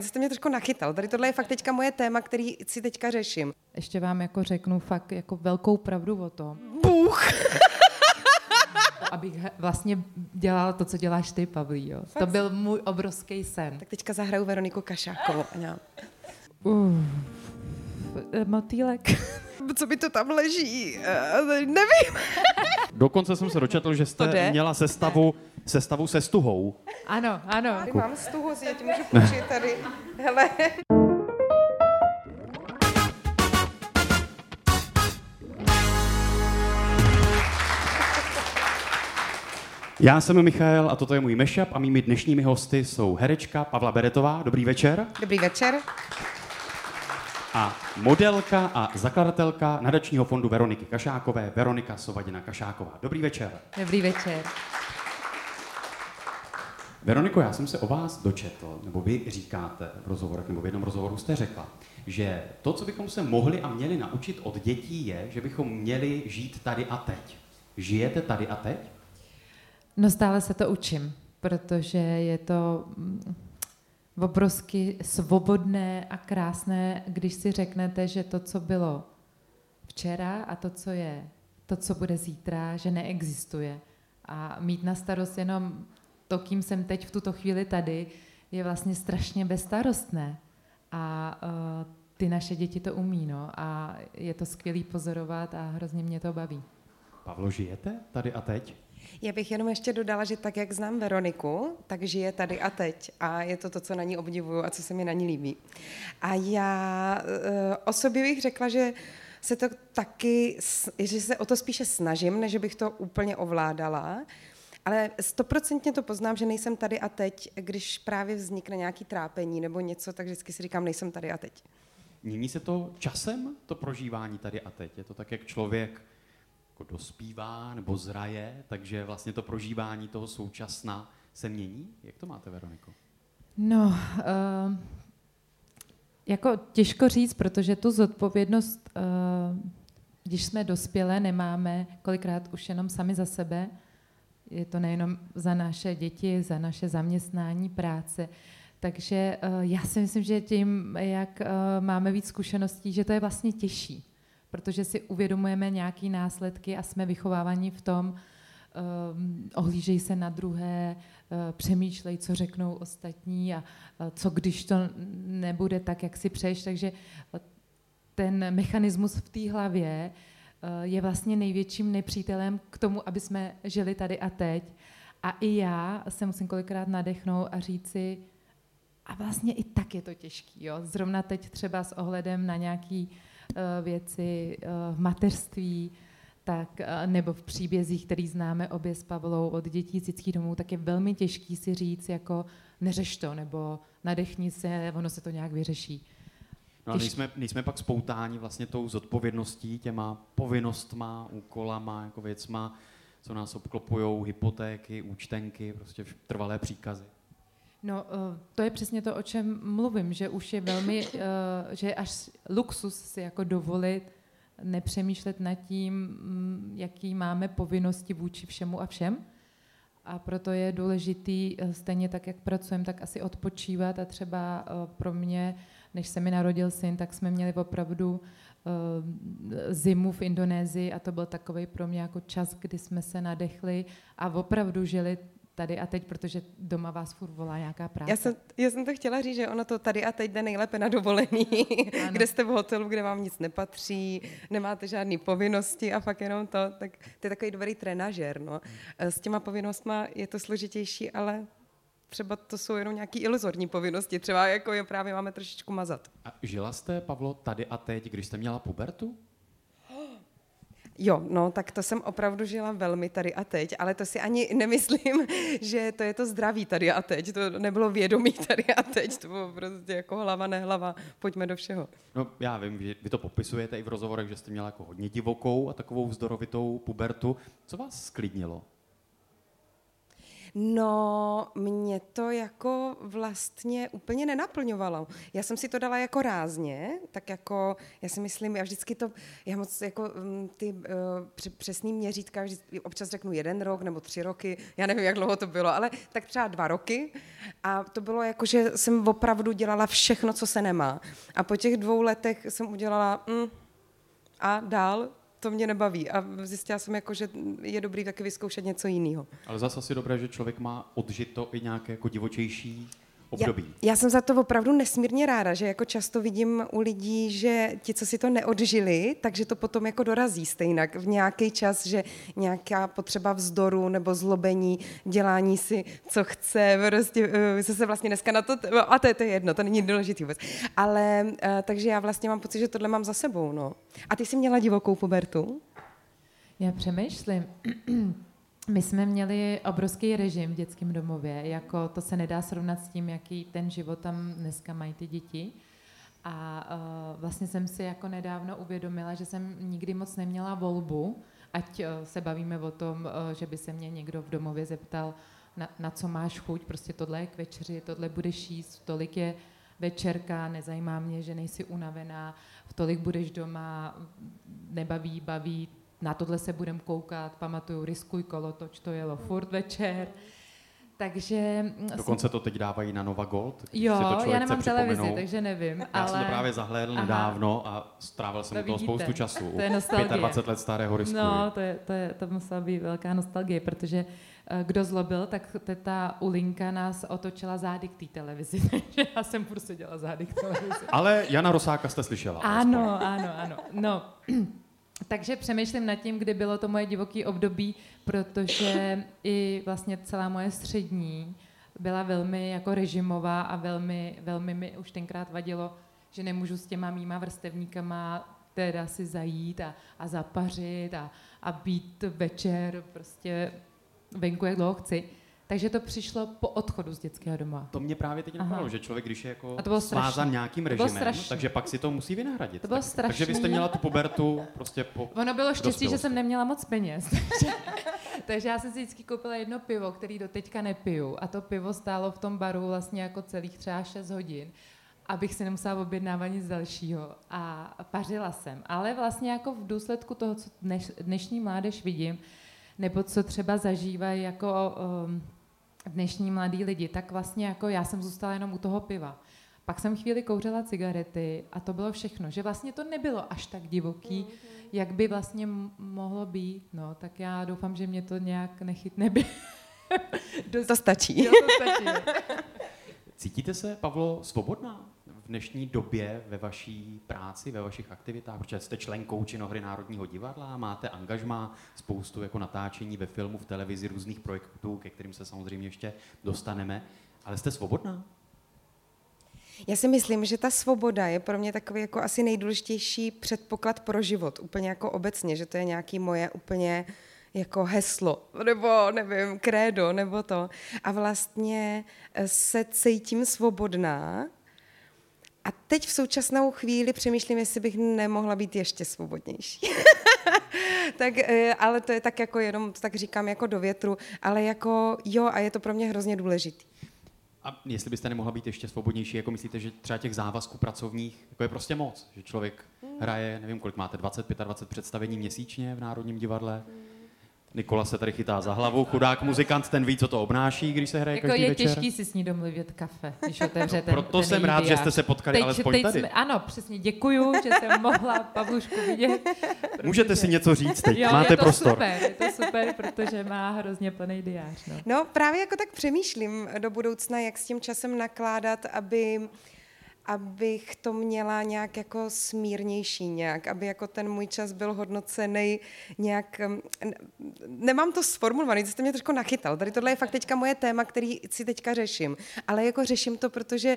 Jste mě trošku nachytal. Tady tohle je fakt teďka moje téma, který si teďka řeším. Ještě vám jako řeknu fakt jako velkou pravdu o tom. Bůh! Abych vlastně dělala to, co děláš ty, Pavlí. Jo. To byl můj obrovský sen. Tak teďka zahraju Veroniku Kašákovou. Motýlek. Co by to tam leží? Nevím. Dokonce jsem se dočetl, že jste měla sestavu se stuhou. Ano, ano. Tady mám stuhu, já ti můžu půjčit tady. Hele. Já jsem Michael a toto je můj mashup a mými dnešními hosty jsou herečka Pavla Beretová. Dobrý večer. Dobrý večer. A modelka a zakladatelka nadačního fondu Veroniky Kašákové, Veronika Sovadina Kašáková. Dobrý večer. Dobrý večer. Veroniko, já jsem se o vás dočetl, nebo vy říkáte v rozhovorech, nebo v jednom rozhovoru jste řekla, že to, co bychom se mohli a měli naučit od dětí, je, že bychom měli žít tady a teď. Žijete tady a teď? No stále se to učím, protože je to obrovsky svobodné a krásné, když si řeknete, že to, co bylo včera a to, co bude zítra, že neexistuje. A mít na starost jenom to, kým jsem teď v tuto chvíli tady, je vlastně strašně bezstarostné. A ty naše děti to umí, no. A je to skvělý pozorovat a hrozně mě to baví. Pavlo, žijete tady a teď? Já bych jenom ještě dodala, že tak, jak znám Veroniku, tak žije tady a teď. A je to, co na ní obdivuju a co se mi na ní líbí. A já o sobě bych řekla, že se to taky, že se o to spíše snažím, než bych to úplně ovládala. Ale 100% to poznám, že nejsem tady a teď, když právě vznikne nějaký trápení nebo něco, tak vždycky si říkám, nejsem tady a teď. Mění se to časem, to prožívání tady a teď? Je to tak, jak člověk jako dospívá nebo zraje, takže vlastně to prožívání toho současna se mění? Jak to máte, Veroniko? No, jako těžko říct, protože tu zodpovědnost, když jsme dospělé, nemáme kolikrát už jenom sami za sebe. Je to nejenom za naše děti, za naše zaměstnání, práce. Takže já si myslím, že tím, jak máme víc zkušeností, že to je vlastně těžší, protože si uvědomujeme nějaké následky a jsme vychovávaní v tom, ohlížej se na druhé, přemýšlej, co řeknou ostatní a co když to nebude tak, jak si přeješ. Takže ten mechanismus v té hlavě je vlastně největším nepřítelem k tomu, aby jsme žili tady a teď. A i já se musím kolikrát nadechnout a říci, a vlastně i tak je to těžký. Jo? Zrovna teď třeba s ohledem na nějaké věci v mateřství, tak, nebo v příbězích, který známe obě s Pavlou od dětí z dětských domů, tak je velmi těžký si říct, jako neřeš to, nebo nadechni se, ono se to nějak vyřeší. No a nejsme pak spoutáni vlastně tou zodpovědností, těma povinnostma, úkolama, jako věcma, co nás obklopujou, hypotéky, účtenky, prostě trvalé příkazy. No, to je přesně to, o čem mluvím, že už je velmi, že je až luxus si jako dovolit nepřemýšlet nad tím, jaký máme povinnosti vůči všemu a všem. A proto je důležitý, stejně tak, jak pracujeme, tak asi odpočívat a třeba pro mě, než se mi narodil syn, tak jsme měli opravdu zimu v Indonésii a to byl takovej pro mě jako čas, kdy jsme se nadechli a opravdu žili tady a teď, protože doma vás furt volá nějaká práce. Já jsem to chtěla říct, že ono to tady a teď jde nejlépe na dovolený, kde jste v hotelu, kde vám nic nepatří, nemáte žádné povinnosti a fakt jenom to, tak to je takový dobrý trenažér. No. S těma povinnostma je to složitější, ale třeba to jsou jenom nějaké iluzorní povinnosti, třeba jako je právě máme trošičku mazat. A žila jste, Pavlo, tady a teď, když jste měla pubertu? Jo, no, tak to jsem opravdu žila velmi tady a teď, ale to si ani nemyslím, že to je to zdraví tady a teď, to nebylo vědomí tady a teď, to bylo prostě jako hlava, nehlava, pojďme do všeho. No, já vím, že vy to popisujete i v rozhovorech, že jste měla jako hodně divokou a takovou vzdorovitou pubertu. Co vás sklidnilo? No, mě to jako vlastně úplně nenaplňovalo. Já jsem si to dala jako rázně, tak jako, já si myslím, já moc jako ty přesný měřítka, občas řeknu 1 rok nebo 3 roky, já nevím, jak dlouho to bylo, ale tak třeba 2 roky a to bylo jako, že jsem opravdu dělala všechno, co se nemá. A po těch 2 letech jsem udělala a dál to mě nebaví a zjistila jsem, jako, že je dobrý taky vyzkoušet něco jiného. Ale zase asi dobré, že člověk má odžito i nějaké jako divočejší období. Já jsem za to opravdu nesmírně ráda, že jako často vidím u lidí, že ti, co si to neodžili, takže to potom jako dorazí stejnak v nějaký čas, že nějaká potřeba vzdoru nebo zlobení, dělání si, co chce, prostě se vlastně dneska na to, a to je jedno, to není důležitý vůbec. Ale takže já vlastně mám pocit, že tohle mám za sebou, no. A ty jsi měla divokou pubertu? Já přemýšlím. My jsme měli obrovský režim v dětském domově, jako to se nedá srovnat s tím, jaký ten život tam dneska mají ty děti. A vlastně jsem si jako nedávno uvědomila, že jsem nikdy moc neměla volbu, ať se bavíme o tom, že by se mě někdo v domově zeptal, na co máš chuť, prostě tohle je k večeři, tohle budeš jíst, tolik je večerka, nezajímá mě, že nejsi unavená, v tolik budeš doma, nebaví, baví, na tohle se budem koukat, pamatuju, riskuj kolotoč, to jelo furt večer. Takže... Dokonce to teď dávají na Nova Gold. Jo, já nemám televizi, takže nevím. Já jsem to právě zahlédl nedávno a strávil jsem u toho spoustu času. To je nostalgie. 25 let starého risku. No, to musela být velká nostalgie, protože kdo zlobil, tak ta Ulinka nás otočila zády k té televizi, takže já jsem furt seděla zády k televizi. Ale Jana Rosáka jste slyšela. Ano. No, takže přemýšlím nad tím, kdy bylo to moje divoké období, protože i vlastně celá moje střední byla velmi jako režimová a velmi, velmi mi už tenkrát vadilo, že nemůžu s těma mýma vrstevníkama teda si zajít a zapařit a být večer prostě venku, jak dlouho chci. Takže to přišlo po odchodu z dětského domova. To mě právě teď napadlo, že člověk, když je jako svázan nějakým režimem, takže pak si to musí vynahradit. To bylo strašný. Takže vy jste měla tu pubertu prostě po Ono bylo štěstí, že jsem neměla moc peněz. Takže já jsem si vždycky koupila 1 pivo, který do teďka nepiju. A to pivo stálo v tom baru vlastně jako celých třeba 6 hodin, abych si nemusela objednávat nic dalšího. A pařila jsem. Ale vlastně jako v důsledku toho, co dnešní mládež vidím, nebo co třeba zažívají jako dnešní mladí lidi, tak vlastně jako já jsem zůstala jenom u toho piva. Pak jsem chvíli kouřila cigarety a to bylo všechno. Že vlastně to nebylo až tak divoký, jak by vlastně mohlo být. No, tak já doufám, že mě to nějak nechytne. To stačí. Jo, to stačí. Cítíte se, Pavlo, svobodná v dnešní době ve vaší práci, ve vašich aktivitách? Protože jste členkou Činohry Národního divadla, máte angažmá, spoustu jako natáčení ve filmu, v televizi, různých projektů, ke kterým se samozřejmě ještě dostaneme. Ale jste svobodná? Já si myslím, že ta svoboda je pro mě takový jako asi nejdůležitější předpoklad pro život, úplně jako obecně, že to je nějaký moje úplně jako heslo, nebo nevím, krédo, nebo to. A vlastně se cítím svobodná a teď v současnou chvíli přemýšlím, jestli bych nemohla být ještě svobodnější. Tak, ale to je tak jako jenom, tak říkám jako do větru, ale jako jo, a je to pro mě hrozně důležitý. A jestli byste nemohla být ještě svobodnější, jako myslíte, že třeba těch závazků pracovních jako je prostě moc, že člověk hraje, nevím, kolik máte, 25 představení měsíčně v Národním divadle? Nikola se tady chytá za hlavu, chudák muzikant, ten ví, co to obnáší, když se hraje jako každý je večer. Těžký si s ní domluvit kafe, když otevře Proto jsem rád, že jste se potkali teď, alespoň tady. Ano, přesně, děkuju, že jsem mohla Pavlušku vidět. Můžete si něco říct teď, jo, máte prostor. Je to super, protože má hrozně plný diář. No právě jako tak přemýšlím do budoucna, jak s tím časem nakládat, abych to měla nějak jako smírnější nějak, aby jako ten můj čas byl hodnocený nějak, nemám to sformulovaný, to jste mě trošku nachytal, tady tohle je fakt teďka moje téma, který si teďka řeším, ale jako řeším to, protože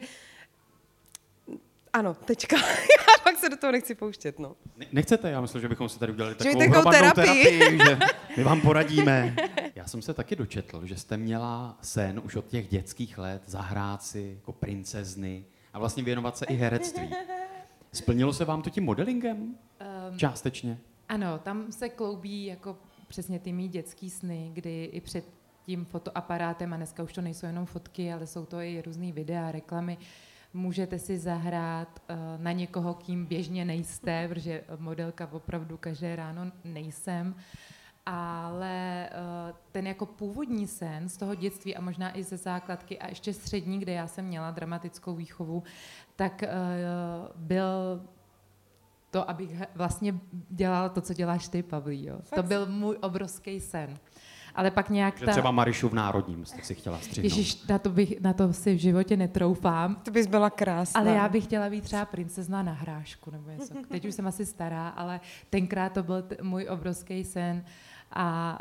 ano, teďka, já pak se do toho nechci pouštět, no. Nechcete? Já myslím, že bychom si tady udělali takovou hromadnou terapii, že my vám poradíme. Já jsem se taky dočetl, že jste měla sen už od těch dětských let zahrát si jako princezny a vlastně věnovat se i herectví. Splnilo se vám to tím modelingem? Částečně? Ano, tam se kloubí jako přesně ty mý dětský sny, kdy i před tím fotoaparátem a dneska už to nejsou jenom fotky, ale jsou to i různý videa, reklamy. Můžete si zahrát na někoho, kým běžně nejste, protože modelka opravdu každé ráno nejsem. Ale ten jako původní sen z toho dětství a možná i ze základky a ještě střední, kde já jsem měla dramatickou výchovu, tak byl to, abych vlastně dělala to, co děláš ty, Pavlí. Jo. To byl můj obrovský sen. Ale pak nějak že třeba Marišu v Národním jste si chtěla střihnout. Ježiš, na to si v životě netroufám. To bys byla krásná. Ale já bych chtěla být třeba princezna na hrášku nebo něco. Teď už jsem asi stará, ale tenkrát to byl můj obrovský sen. A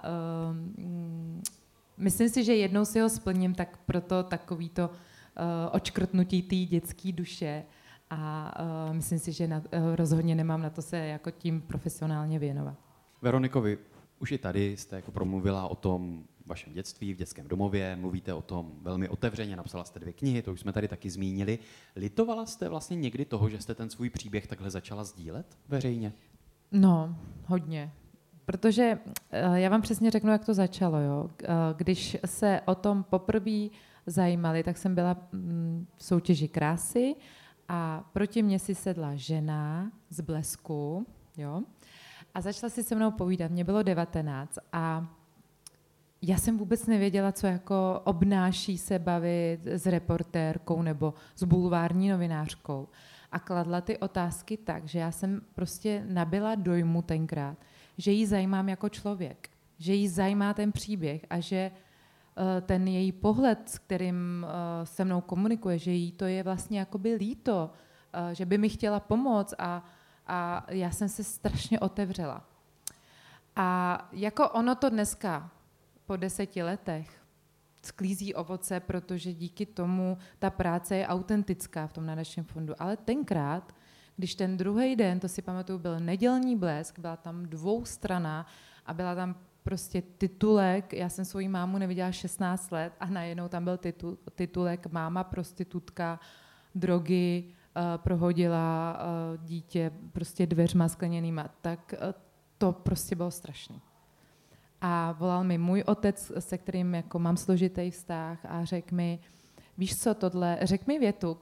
myslím si, že jednou si ho splním, tak proto takovýto odškrtnutí té dětské duše. A myslím si, že rozhodně nemám na to se jako tím profesionálně věnovat. Veroniko, vy už i tady jste jako promluvila o tom vašem dětství v dětském domově, mluvíte o tom velmi otevřeně, napsala jste 2 knihy, to už jsme tady taky zmínili. Litovala jste vlastně někdy toho, že jste ten svůj příběh takhle začala sdílet veřejně? No, hodně. Protože já vám přesně řeknu, jak to začalo. Jo. Když se o tom poprvé zajímali, tak jsem byla v soutěži krásy a proti mně si sedla žena z Blesku, jo, a začala si se mnou povídat. Mně bylo 19 a já jsem vůbec nevěděla, co jako obnáší se bavit s reportérkou nebo s bulvární novinářkou. A kladla ty otázky tak, že já jsem prostě nabyla dojmu tenkrát, že jí zajímám jako člověk, že jí zajímá ten příběh a že ten její pohled, s kterým se mnou komunikuje, že jí to je vlastně jakoby líto, že by mi chtěla pomoct a já jsem se strašně otevřela. A jako ono to dneska po 10 letech sklízí ovoce, protože díky tomu ta práce je autentická v tom nadačním fondu. Ale tenkrát, když ten druhý den, to si pamatuju, byl nedělní Blesk, byla tam 2strana a byla tam prostě titulek, já jsem svoji mámu neviděla 16 let a najednou tam byl titulek máma prostitutka, drogy, prohodila dítě prostě dveřma skleněnýma, tak to prostě bylo strašný. A volal mi můj otec, se kterým jako mám složitý vztah a řekl mi, víš co, řekl mi větu,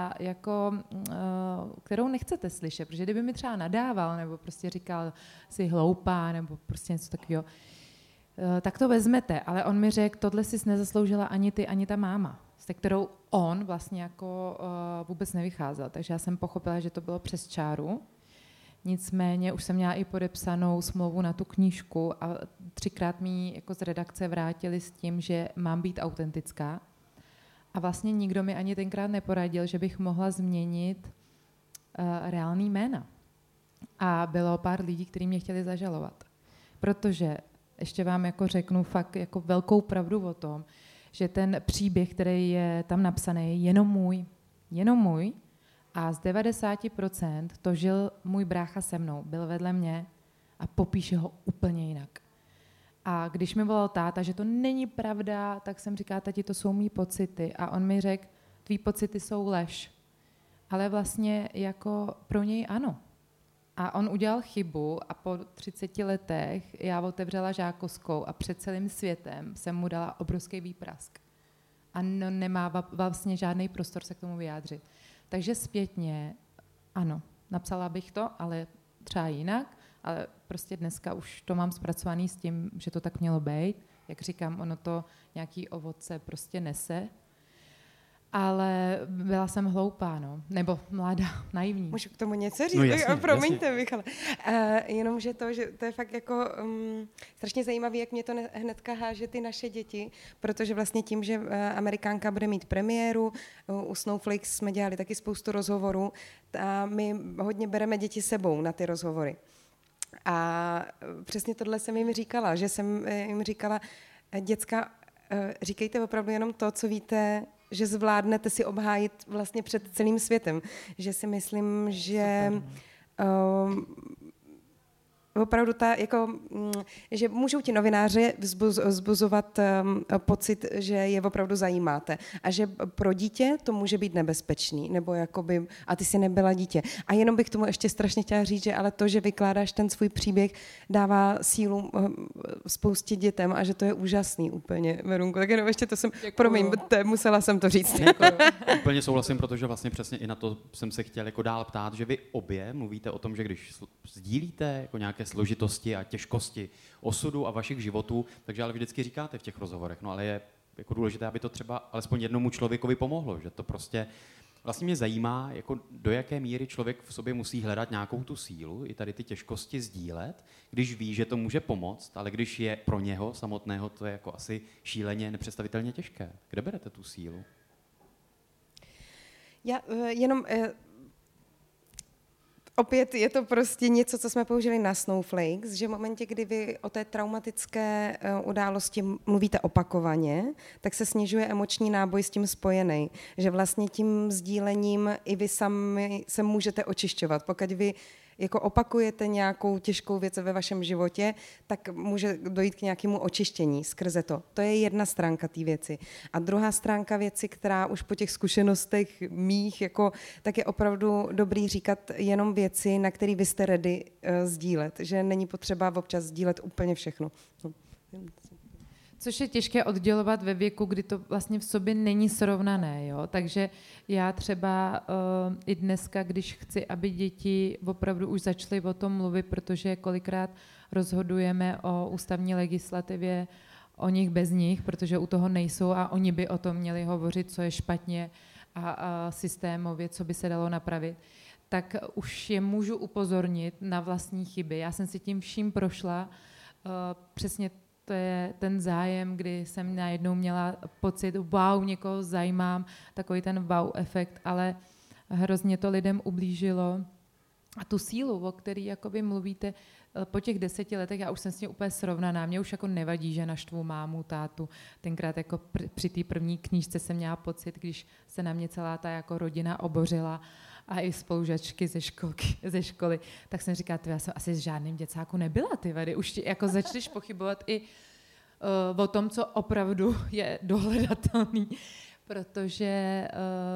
kterou nechcete slyšet, protože kdyby mi třeba nadával nebo prostě říkal si hloupá nebo prostě něco takového, tak to vezmete, ale on mi řekl, tohle jsi nezasloužila ani ty, ani ta máma, se kterou on vlastně jako vůbec nevycházel, takže já jsem pochopila, že to bylo přes čáru. Nicméně už jsem měla i podepsanou smlouvu na tu knížku a 3krát mi jako z redakce vrátili s tím, že mám být autentická. A vlastně nikdo mi ani tenkrát neporadil, že bych mohla změnit reálný jména. A bylo pár lidí, kteří mě chtěli zažalovat. Protože ještě vám jako řeknu fakt jako velkou pravdu o tom, že ten příběh, který je tam napsaný, je jenom můj. A z 90% to žil můj brácha se mnou, byl vedle mě a popíše ho úplně jinak. A když mi volal táta, že to není pravda, tak jsem říkala, tati, to jsou mý pocity. A on mi řekl, tvý pocity jsou lež. Ale vlastně jako pro něj ano. A on udělal chybu a po 30 letech já otevřela Žákovskou a před celým světem jsem mu dala obrovský výprask. A nemá vlastně žádný prostor se k tomu vyjádřit. Takže zpětně, ano, napsala bych to, ale třeba jinak, ale prostě dneska už to mám zpracovaný s tím, že to tak mělo být. Jak říkám, ono to nějaký ovoce prostě nese. Ale byla jsem hloupá, no. Nebo mladá, naivní. Můžu k tomu něco říct? No jasně, promiňte, Michale. Jenomže to je fakt jako strašně zajímavé, jak mě to hnedka háže ty naše děti, protože vlastně tím, že Amerikánka bude mít premiéru, u Snowflakes jsme dělali taky spoustu rozhovorů a my hodně bereme děti sebou na ty rozhovory. A přesně tohle jsem jim říkala, že jsem jim říkala, děcka, říkejte opravdu jenom to, co víte, že zvládnete si obhájit vlastně před celým světem. Že si myslím, že opravdu že můžou ti novináři vzbuzovat pocit, že je opravdu zajímáte a že pro dítě to může být nebezpečný, nebo jakoby, a ty jsi nebyla dítě. A jenom bych tomu ještě strašně chtěla říct, že ale to, že vykládáš ten svůj příběh, dává sílu spoustě dětem a že to je úžasný úplně, Verunko. Tak jenom ještě to jsem, promiň, musela jsem to říct. Úplně souhlasím, protože vlastně přesně i na to jsem se chtěl jako dál ptát, že vy obě mluvíte o tom, že když sdílíte jako nějaké složitosti a těžkosti osudu a vašich životů, takže ale vždycky říkáte v těch rozhovorech, no ale je jako důležité, aby to třeba alespoň jednomu člověkovi pomohlo, že to prostě vlastně mě zajímá, jako do jaké míry člověk v sobě musí hledat nějakou tu sílu, i tady ty těžkosti sdílet, když ví, že to může pomoct, ale když je pro něho samotného, to je jako asi šíleně, nepředstavitelně těžké. Kde berete tu sílu? Já jenom... Opět je to prostě něco, co jsme použili na Snowflakes, že v momentě, kdy vy o té traumatické události mluvíte opakovaně, tak se snižuje emoční náboj s tím spojený. Že vlastně tím sdílením i vy sami se můžete očišťovat. Pokud vy jako opakujete nějakou těžkou věc ve vašem životě, tak může dojít k nějakému očištění skrze to. To je jedna stránka té věci. A druhá stránka věci, která už po těch zkušenostech mých, tak je opravdu dobrý říkat jenom věci, na které vy jste ready sdílet. Že není potřeba občas sdílet úplně všechno. Což je těžké oddělovat ve věku, kdy to vlastně v sobě není srovnané. Jo? Takže já třeba i dneska, když chci, aby děti opravdu už začaly o tom mluvit, protože kolikrát rozhodujeme o ústavní legislativě o nich bez nich, protože u toho nejsou a oni by o tom měli hovořit, co je špatně a systémově, co by se dalo napravit, tak už je můžu upozornit na vlastní chyby. Já jsem si tím vším prošla, přesně to je ten zájem, kdy jsem najednou měla pocit, wow, někoho zajímám, takový ten wow efekt, ale hrozně to lidem ublížilo. A tu sílu, o který jakoby mluvíte po těch 10 letech, já už jsem s tím úplně srovnaná. Mě už jako nevadí, že naštvu mámu, tátu. Tenkrát jako při té první knížce jsem měla pocit, když se na mě celá ta jako rodina obořila a i spolužačky ze školy, tak jsem říkala, já jsem asi s žádným děcáku nebyla, ty vady. Už jako začneš pochybovat i o tom, co opravdu je dohledatelný, protože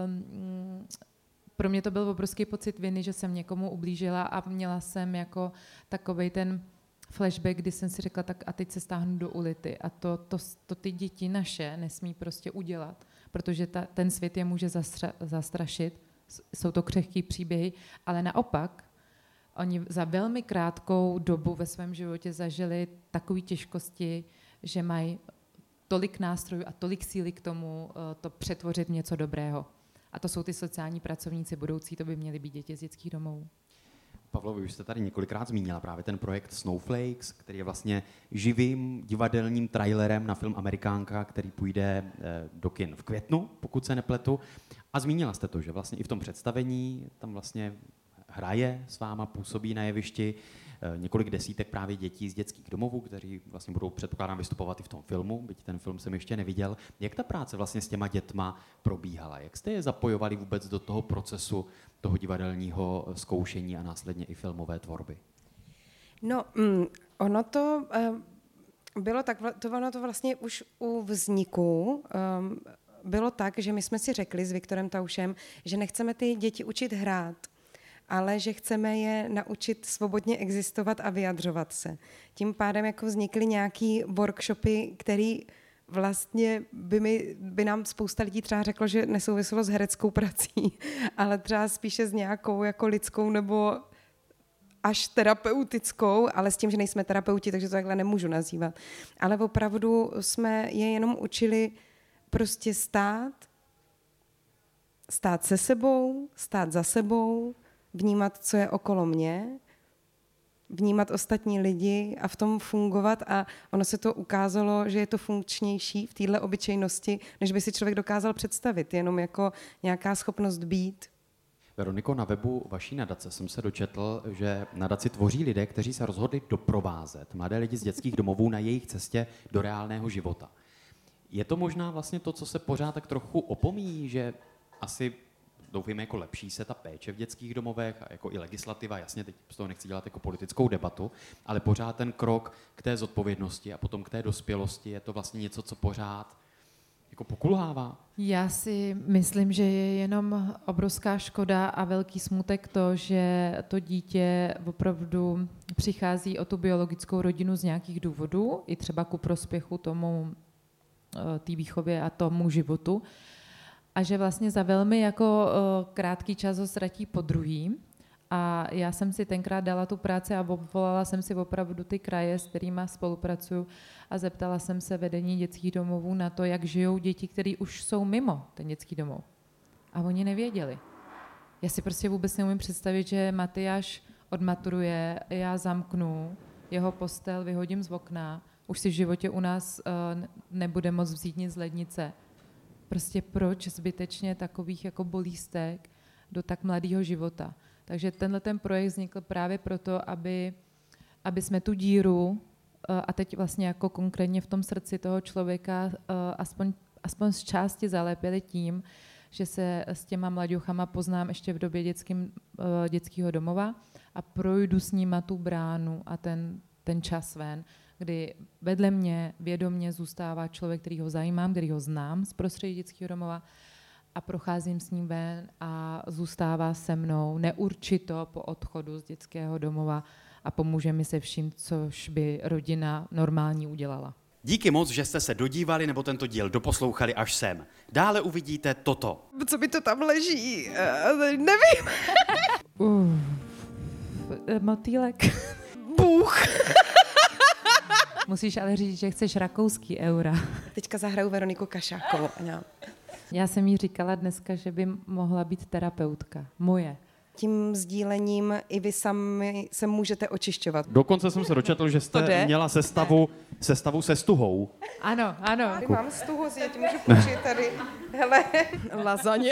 pro mě to byl obrovský pocit viny, že jsem někomu ublížila a měla jsem jako takovej ten flashback, kdy jsem si řekla, tak a teď se stáhnu do ulity a to ty děti naše nesmí prostě udělat, protože ten svět je může zastrašit, jsou to křehký příběhy, ale naopak oni za velmi krátkou dobu ve svém životě zažili takové těžkosti, že mají tolik nástrojů a tolik síly k tomu to přetvořit v něco dobrého. A to jsou ty sociální pracovníci budoucí, to by měly být děti z dětských domovů. Pavlo, vy už jste tady několikrát zmínila právě ten projekt Snowflakes, který je vlastně živým divadelním trailerem na film Amerikánka, který půjde do kin v květnu, pokud se nepletu. A zmínila jste to, že vlastně i v tom představení tam vlastně hraje s váma, působí na jevišti několik desítek právě dětí z dětských domovů, kteří vlastně budou, předpokládám, vystupovat i v tom filmu, byť ten film jsem ještě neviděl. Jak ta práce vlastně s těma dětma probíhala? Jak jste je zapojovali vůbec do toho procesu toho divadelního zkoušení a následně i filmové tvorby? No, ono to bylo tak, ono to vlastně už u vzniku bylo tak, že my jsme si řekli s Viktorem Taušem, že nechceme ty děti učit hrát, ale že chceme je naučit svobodně existovat a vyjadřovat se. Tím pádem jako vznikly nějaký workshopy, který vlastně by nám spousta lidí třeba řeklo, že nesouviselo s hereckou prací, ale třeba spíše s nějakou jako lidskou nebo až terapeutickou, ale s tím, že nejsme terapeuti, takže to takhle nemůžu nazývat. Ale opravdu jsme je jenom učili prostě stát se sebou, stát za sebou, vnímat, co je okolo mě, vnímat ostatní lidi a v tom fungovat a ono se to ukázalo, že je to funkčnější v téhle obyčejnosti, než by si člověk dokázal představit, jenom jako nějaká schopnost být. Veroniko, na webu vaší nadace jsem se dočetl, že nadaci tvoří lidé, kteří se rozhodli doprovázet mladé lidi z dětských domovů na jejich cestě do reálného života. Je to možná vlastně to, co se pořád tak trochu opomíjí, že asi doufejme, jako lepší se ta péče v dětských domovech a jako i legislativa, jasně, teď z toho nechci dělat jako politickou debatu, ale pořád ten krok k té zodpovědnosti a potom k té dospělosti je to vlastně něco, co pořád jako pokulhává. Já si myslím, že je jenom obrovská škoda a velký smutek to, že to dítě opravdu přichází o tu biologickou rodinu z nějakých důvodů, i třeba ku prospěchu tomu, té výchově a tomu životu, a že vlastně za velmi jako krátký čas ho ztratí po druhý. A já jsem si tenkrát dala tu práci a obvolala jsem si opravdu ty kraje, s kterými spolupracuju, a zeptala jsem se vedení dětských domovů na to, jak žijou děti, které už jsou mimo ten dětský domov. A oni nevěděli. Já si prostě vůbec neumím představit, že Matyáš odmaturuje, já zamknu, jeho postel vyhodím z okna, už si v životě u nás nebude moc vzít nic z lednice. Prostě proč zbytečně takových jako bolístek do tak mladého života? Takže tenhle ten projekt vznikl právě proto, aby jsme tu díru, a teď vlastně jako konkrétně v tom srdci toho člověka, aspoň z části zalepili tím, že se s těma mlaďochama poznám ještě v době dětského domova a projdu s nima tu bránu a ten čas ven, kdy vedle mě vědomě zůstává člověk, který ho zajímám, který ho znám z prostředí dětského domova, a procházím s ním ven a zůstává se mnou neurčito po odchodu z dětského domova a pomůže mi se vším, což by rodina normální udělala. Díky moc, že jste se dodívali nebo tento díl doposlouchali až sem. Dále uvidíte toto. Co by to tam leží? Nevím. Motýlek. Bůh. Musíš ale říct, že chceš rakouský eura. Teďka zahraju Veroniku Kašákovou. Já jsem jí říkala dneska, že by mohla být terapeutka. Moje. Tím sdílením i vy sami se můžete očišťovat. Dokonce jsem se dočetl, že jste měla sestavu se stuhou. Ano, ano. Tady mám stuhu, já ti můžu půjčit tady. Hele, lazaně.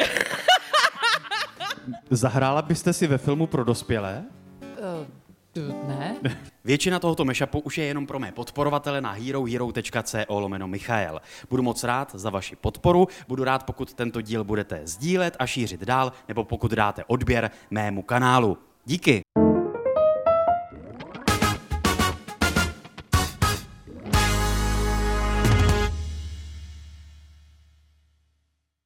Zahrála byste si ve filmu pro dospělé? Ne. Většina tohoto mashupu už je jenom pro mé podporovatele na herohero.co/Michael. Budu moc rád za vaši podporu, budu rád, pokud tento díl budete sdílet a šířit dál, nebo pokud dáte odběr mému kanálu. Díky.